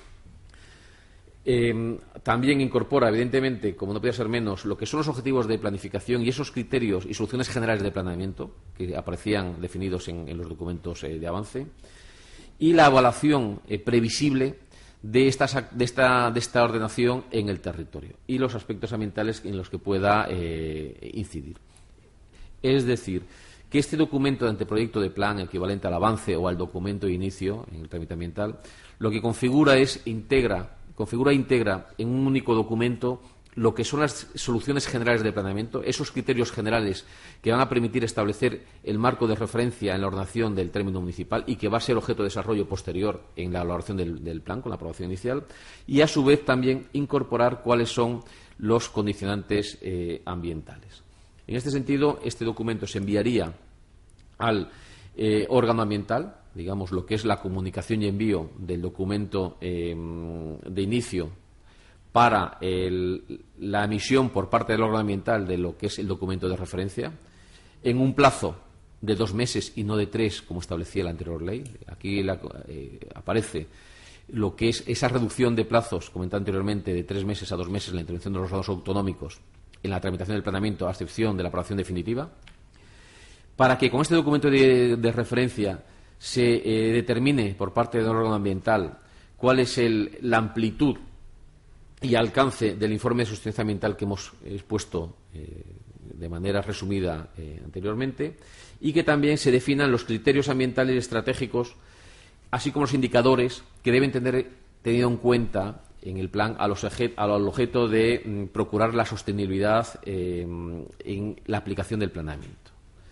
Eh, también incorpora, evidentemente, como no podía ser menos, lo que son los objetivos de planificación y esos criterios y soluciones generales de planeamiento que aparecían definidos en, en los documentos eh, de avance, y la evaluación eh, previsible de, estas, de, esta, de esta ordenación en el territorio y los aspectos ambientales en los que pueda eh, incidir. Es decir, que este documento de anteproyecto de plan, equivalente al avance o al documento de inicio en el trámite ambiental, lo que configura es integra configura e integra en un único documento lo que son las soluciones generales de planeamiento, esos criterios generales que van a permitir establecer el marco de referencia en la ordenación del término municipal y que va a ser objeto de desarrollo posterior en la elaboración del, del plan con la aprobación inicial, y a su vez también incorporar cuáles son los condicionantes eh, ambientales. En este sentido, este documento se enviaría al eh, órgano ambiental, digamos, lo que es la comunicación y envío del documento eh, de inicio para el, la emisión por parte del órgano ambiental de lo que es el documento de referencia, en un plazo de dos meses y no de tres, como establecía la anterior ley. Aquí la, eh, aparece lo que es esa reducción de plazos, comentado anteriormente, de tres meses a dos meses en la intervención de los órganos autonómicos en la tramitación del planeamiento, a excepción de la aprobación definitiva, para que con este documento de, de referencia se eh, determine por parte del órgano ambiental cuál es el, la amplitud y alcance del informe de sostenibilidad ambiental que hemos expuesto eh, de manera resumida eh, anteriormente, y que también se definan los criterios ambientales y estratégicos, así como los indicadores que deben tener tenido en cuenta en el plan a los eje, al objeto de mm, procurar la sostenibilidad eh, en la aplicación del planeamiento.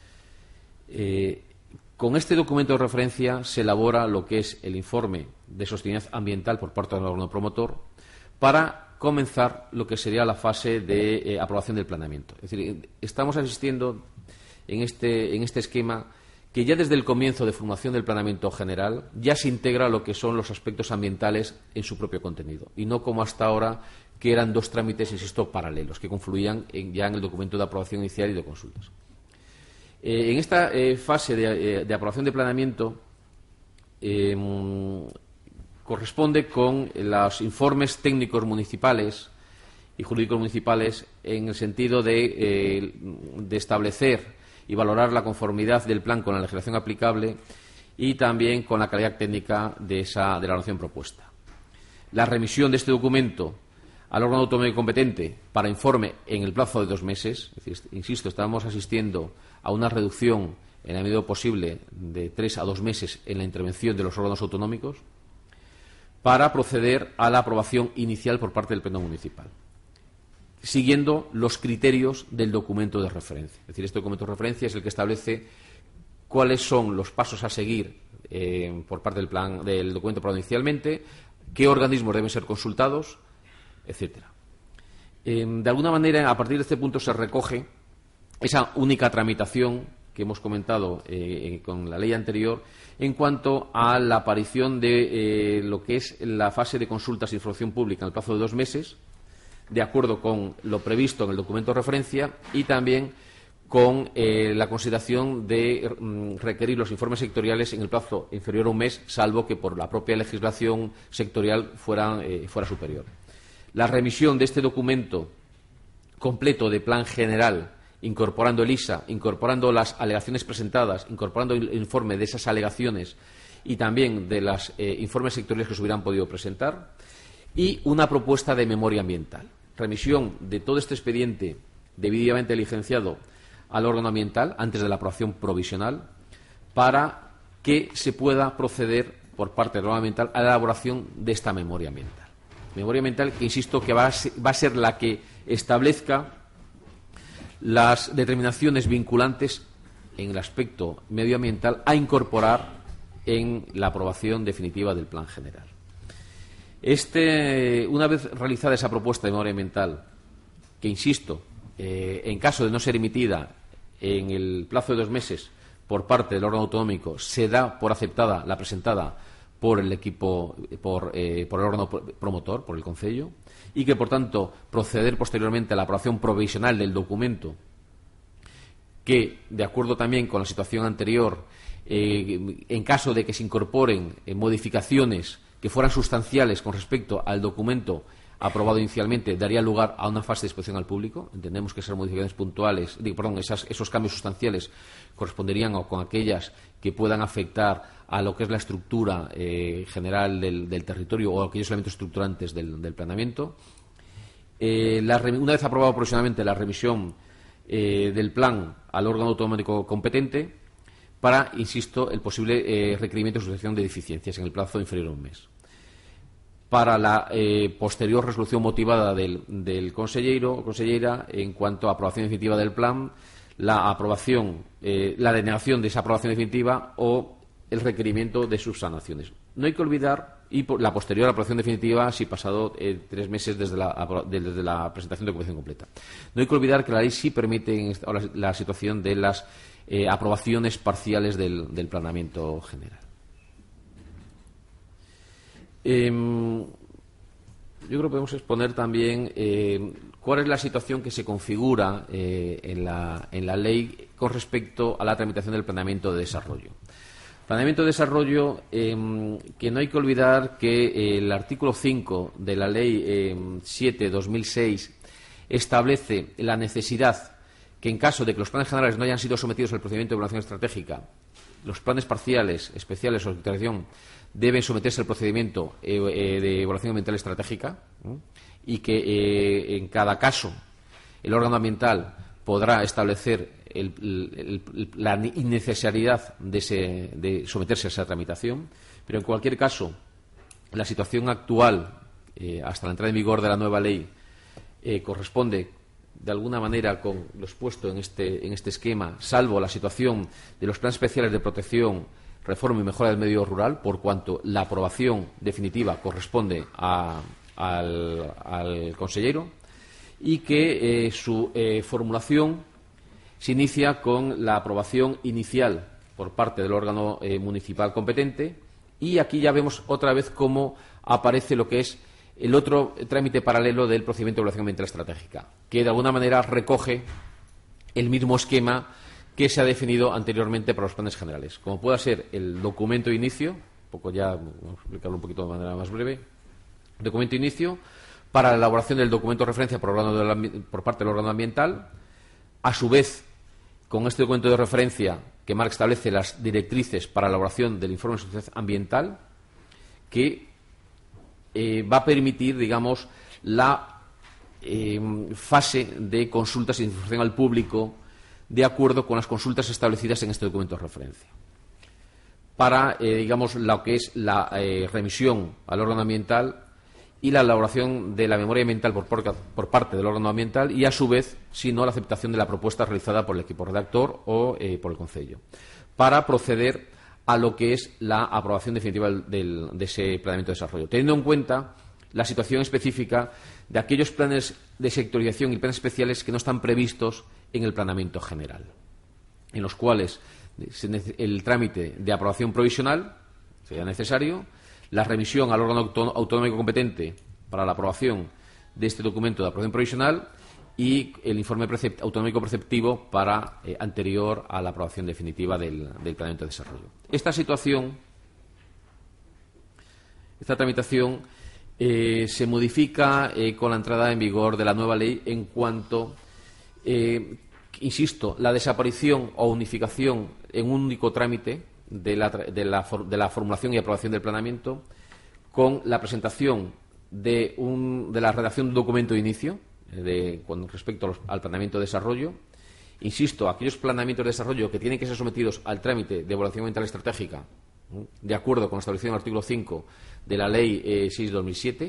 Eh, Con este documento de referencia se elabora lo que es el informe de sostenibilidad ambiental por parte del órgano promotor para comenzar lo que sería la fase de eh, aprobación del planeamiento. Es decir, estamos asistiendo en este, en este esquema que ya desde el comienzo de formación del planeamiento general ya se integra lo que son los aspectos ambientales en su propio contenido, y no como hasta ahora, que eran dos trámites, insisto, paralelos, que confluían en, ya en el documento de aprobación inicial y de consultas. Eh, en esta eh, fase de, eh, de aprobación de planeamiento eh, corresponde con los informes técnicos municipales y jurídicos municipales en el sentido de, eh, de establecer y valorar la conformidad del plan con la legislación aplicable y también con la calidad técnica de, esa, de la ordenación propuesta. La remisión de este documento al órgano autonómico competente para informe en el plazo de dos meses, es decir, insisto, estamos asistiendo a una reducción en la medida posible de tres a dos meses en la intervención de los órganos autonómicos, para proceder a la aprobación inicial por parte del Pleno Municipal, siguiendo los criterios del documento de referencia. Es decir, este documento de referencia es el que establece cuáles son los pasos a seguir eh, por parte del, plan, del documento aprobado inicialmente, qué organismos deben ser consultados, etcétera. Eh, de alguna manera, a partir de este punto se recoge esa única tramitación que hemos comentado eh, con la ley anterior en cuanto a la aparición de eh, lo que es la fase de consultas e información pública en el plazo de dos meses, de acuerdo con lo previsto en el documento de referencia y también con eh, la consideración de mm, requerir los informes sectoriales en el plazo inferior a un mes, salvo que por la propia legislación sectorial fuera, eh, fuera superior. La remisión de este documento completo de plan general, incorporando el I S A, incorporando las alegaciones presentadas, incorporando el informe de esas alegaciones y también de los eh, informes sectoriales que se hubieran podido presentar, y una propuesta de memoria ambiental. Remisión de todo este expediente debidamente diligenciado al órgano ambiental antes de la aprobación provisional para que se pueda proceder por parte del órgano ambiental a la elaboración de esta memoria ambiental. Memoria ambiental que, insisto, que va a ser, va a ser la que establezca las determinaciones vinculantes en el aspecto medioambiental a incorporar en la aprobación definitiva del plan general. Este, una vez realizada esa propuesta de memoria ambiental, que, insisto, eh, en caso de no ser emitida en el plazo de dos meses por parte del órgano autonómico, se da por aceptada la presentada por el equipo, por, eh, por el órgano promotor, por el Concello, y que, por tanto, proceder posteriormente a la aprobación provisional del documento, que, de acuerdo también con la situación anterior, eh, en caso de que se incorporen eh, modificaciones que fueran sustanciales con respecto al documento aprobado inicialmente, daría lugar a una fase de exposición al público. Entendemos que esas modificaciones puntuales, digo, perdón, esas, esos cambios sustanciales corresponderían o con aquellas que puedan afectar a lo que es la estructura eh, general del, del territorio o aquellos elementos estructurantes del, del planeamiento. Eh, la, una vez aprobado provisionalmente la remisión eh, del plan al órgano autonómico competente para, insisto, el posible eh, requerimiento de sustitución de deficiencias en el plazo inferior a un mes. Para la eh, posterior resolución motivada del, del consellero o consellera en cuanto a aprobación definitiva del plan, la aprobación, eh, la denegación de esa aprobación definitiva o el requerimiento de subsanaciones. No hay que olvidar, y por la posterior aprobación definitiva si pasado eh, tres meses desde la, desde la presentación de documentación completa. No hay que olvidar que la ley sí permite ahora la situación de las eh, aprobaciones parciales del, del planeamiento general. Eh, yo creo que podemos exponer también eh, cuál es la situación que se configura eh, en, la, en la ley con respecto a la tramitación del planeamiento de desarrollo. Planeamiento de desarrollo, eh, que no hay que olvidar que eh, el artículo cinco de la Ley eh, siete barra dos mil seis establece la necesidad que, en caso de que los planes generales no hayan sido sometidos al procedimiento de evaluación estratégica, los planes parciales, especiales o de actualización deben someterse al procedimiento eh, eh, de evaluación ambiental estratégica, ¿eh? y que eh, en cada caso el órgano ambiental podrá establecer el, el, el, la innecesariedad de, ese, de someterse a esa tramitación, pero en cualquier caso la situación actual eh, hasta la entrada en vigor de la nueva ley eh, corresponde de alguna manera con lo expuesto en este, en este esquema, salvo la situación de los planes especiales de protección, reforma y mejora del medio rural, por cuanto la aprobación definitiva corresponde a, al, al consellero, y que eh, su eh, formulación se inicia con la aprobación inicial por parte del órgano eh, municipal competente, y aquí ya vemos otra vez cómo aparece lo que es el otro trámite paralelo del procedimiento de evaluación ambiental estratégica, que de alguna manera recoge el mismo esquema que se ha definido anteriormente para los planes generales, como pueda ser el documento de inicio, un poco ya, vamos a explicarlo un poquito de manera más breve, documento de inicio para la elaboración del documento de referencia por, órgano por parte del órgano ambiental, a su vez con este documento de referencia que marca establece las directrices para la elaboración del informe de suficiencia ambiental, que eh, va a permitir, digamos, la eh, fase de consultas y información al público de acuerdo con las consultas establecidas en este documento de referencia, para, eh, digamos, lo que es la eh, remisión al órgano ambiental y la elaboración de la memoria ambiental por, por, por parte del órgano ambiental y, a su vez, si no, la aceptación de la propuesta realizada por el equipo redactor o eh, por el Concello, para proceder a lo que es la aprobación definitiva del, del, de ese planeamiento de desarrollo, teniendo en cuenta la situación específica de aquellos planes de sectorización y planes especiales que no están previstos en el planeamiento general, en los cuales el trámite de aprobación provisional sería necesario, la remisión al órgano autonómico competente para la aprobación de este documento de aprobación provisional y el informe precept- autonómico preceptivo para eh, anterior a la aprobación definitiva del, del planeamiento de desarrollo. Esta situación, esta tramitación, eh, se modifica eh, con la entrada en vigor de la nueva ley en cuanto, eh, insisto, la desaparición o unificación en un único trámite de la, de la, for- de la formulación y aprobación del planeamiento con la presentación de, un, de la redacción de un documento de inicio de, con respecto a los, al planeamiento de desarrollo. Insisto, aquellos planeamientos de desarrollo que tienen que ser sometidos al trámite de evaluación ambiental estratégica, ¿eh? de acuerdo con lo establecido en el artículo cinco de la Ley eh, seis de dos mil siete.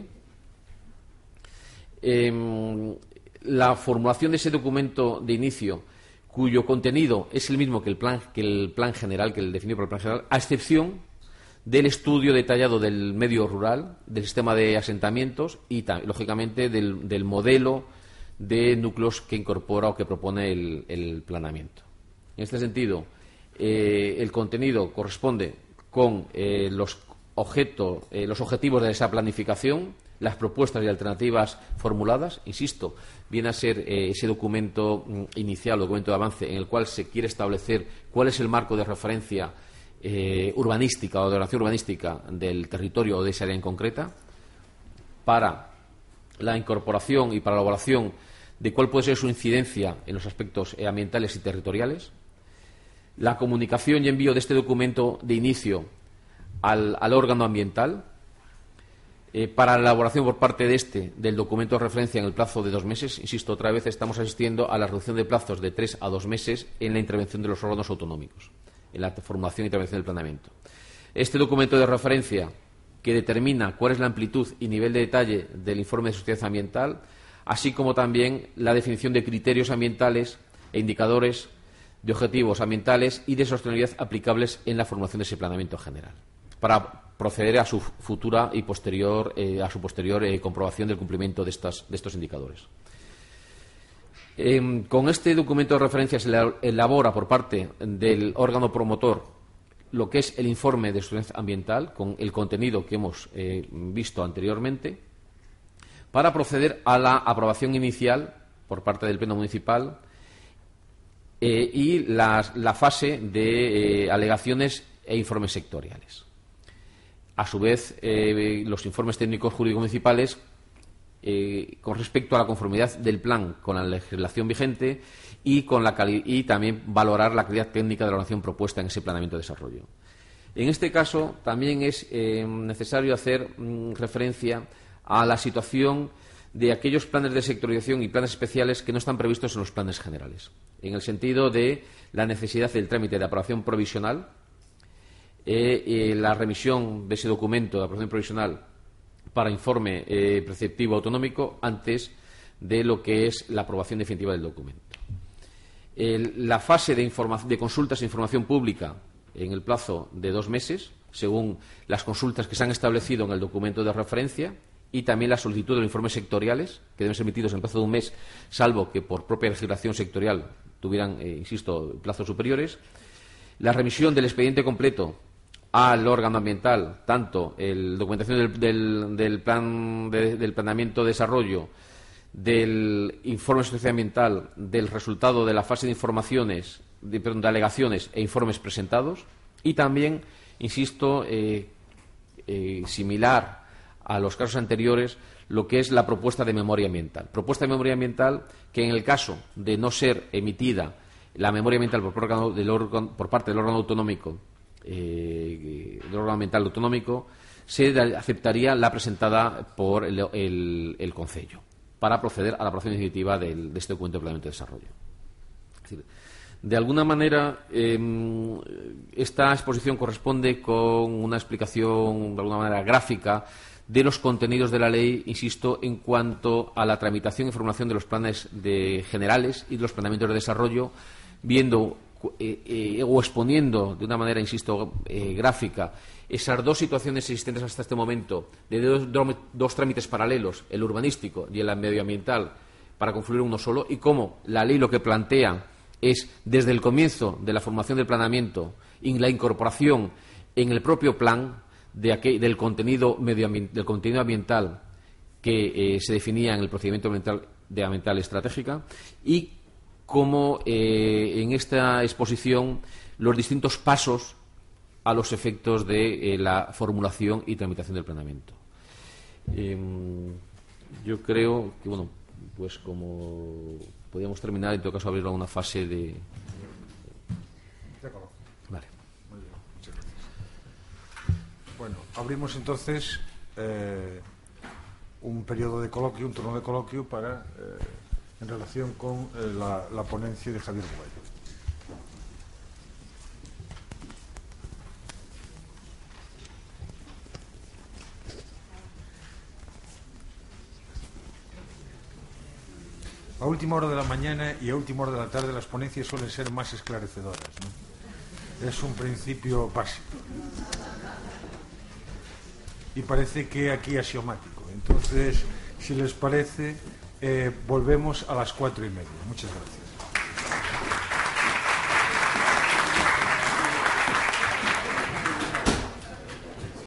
Eh, la formulación de ese documento de inicio, cuyo contenido es el mismo que el plan, que el plan general, que el definido por el plan general, a excepción del estudio detallado del medio rural, del sistema de asentamientos y, lógicamente, del, del modelo de núcleos que incorpora o que propone el, el planeamiento. En este sentido, eh, el contenido corresponde con eh, los, objeto, eh, los objetivos de esa planificación, las propuestas y alternativas formuladas. Insisto, viene a ser eh, ese documento mm, inicial, documento de avance, en el cual se quiere establecer cuál es el marco de referencia Eh, urbanística o de ordenación urbanística del territorio o de esa área en concreta, para la incorporación y para la elaboración de cuál puede ser su incidencia en los aspectos eh, ambientales y territoriales, la comunicación y envío de este documento de inicio al, al órgano ambiental, eh, para la elaboración por parte de este del documento de referencia en el plazo de dos meses. Insisto, otra vez estamos asistiendo a la reducción de plazos de tres a dos meses en la intervención de los órganos autonómicos, en la formulación y intervención del planeamiento. Este documento de referencia, que determina cuál es la amplitud y nivel de detalle del informe de sostenibilidad ambiental, así como también la definición de criterios ambientales e indicadores de objetivos ambientales y de sostenibilidad aplicables en la formulación de ese planeamiento general, para proceder a su futura y posterior eh, a su posterior eh, comprobación del cumplimiento de, estas, de estos indicadores. Eh, con este documento de referencia se elabora por parte del órgano promotor lo que es el informe de sostenibilidad ambiental, con el contenido que hemos eh, visto anteriormente, para proceder a la aprobación inicial por parte del Pleno Municipal eh, y la, la fase de eh, alegaciones e informes sectoriales. A su vez, eh, los informes técnicos jurídicos municipales Eh, con respecto a la conformidad del plan con la legislación vigente y, con la y también valorar la calidad técnica de la ordenación propuesta en ese planeamiento de desarrollo. En este caso, también es eh, necesario hacer mm, referencia a la situación de aquellos planes de sectorización y planes especiales que no están previstos en los planes generales, en el sentido de la necesidad del trámite de aprobación provisional, eh, eh, la remisión de ese documento de aprobación provisional para informe eh, preceptivo autonómico antes de lo que es la aprobación definitiva del documento. El, la fase de, de consultas e información pública en el plazo de dos meses, según las consultas que se han establecido en el documento de referencia, y también la solicitud de los informes sectoriales, que deben ser emitidos en el plazo de un mes, salvo que por propia legislación sectorial tuvieran, eh, insisto, plazos superiores. La remisión del expediente completo al órgano ambiental, tanto la documentación del, del, del plan de, del planeamiento de desarrollo, del informe de sostenibilidad ambiental, del resultado de la fase de informaciones, de, perdón, de alegaciones e informes presentados, y también, insisto, eh, eh, similar a los casos anteriores, lo que es la propuesta de memoria ambiental. Propuesta de memoria ambiental que, en el caso de no ser emitida la memoria ambiental por, órgano, del órgano, por parte del órgano autonómico, Eh, del órgano ambiental autonómico, se aceptaría la presentada por el, el, el Concello para proceder a la aprobación definitiva del, de este documento de planeamiento de desarrollo. Es decir, de alguna manera, eh, esta exposición corresponde con una explicación de alguna manera gráfica de los contenidos de la ley, insisto, en cuanto a la tramitación y formulación de los planes de generales y de los planeamientos de desarrollo, viendo Eh, eh, o exponiendo de una manera, insisto, eh, gráfica esas dos situaciones existentes hasta este momento de dos, dos trámites paralelos, el urbanístico y el medioambiental, para confluir uno solo, y cómo la ley lo que plantea es, desde el comienzo de la formación del planeamiento y la incorporación en el propio plan de aquel, del, contenido del contenido ambiental que eh, se definía en el procedimiento ambiental, de ambiental estratégica y cómo eh, en esta exposición los distintos pasos a los efectos de eh, la formulación y tramitación del planeamiento. Eh, yo creo que, bueno, pues como podríamos terminar, en todo caso abrirlo a una fase de... Vale. Muy bien, muchas gracias. Bueno, abrimos entonces eh, un periodo de coloquio, un turno de coloquio para eh, en relación con eh, la, la ponencia de Javier Bugallo. A última hora de la mañana y a última hora de la tarde las ponencias suelen ser más esclarecedoras, ¿no? Es un principio básico y parece que aquí axiomático. Entonces, si les parece, eh, volvemos a las cuatro y media. Muchas gracias.